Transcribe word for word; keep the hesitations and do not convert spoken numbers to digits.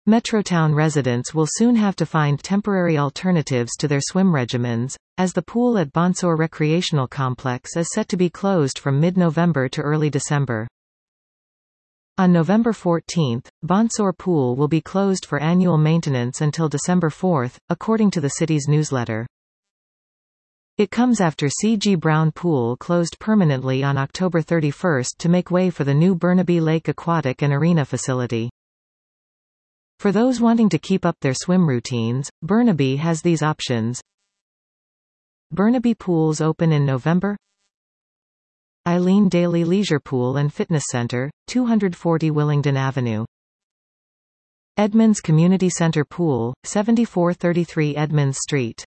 Metrotown residents will soon have to find temporary alternatives to their swim regimens, as the pool at Bonsor Recreational Complex is set to be closed from mid-November to early December. On November fourteenth, Bonsor Pool will be closed for annual maintenance until December fourth, according to the city's newsletter. It comes after C G Brown Pool closed permanently on October thirty-first to make way for the new Burnaby Lake Aquatic and Arena facility. For those wanting to keep up their swim routines, Burnaby has these options. Burnaby Pools open in November. Eileen Daly Leisure Pool and Fitness Center, two forty Willingdon Avenue. Edmonds Community Center Pool, seventy-four thirty-three Edmonds Street.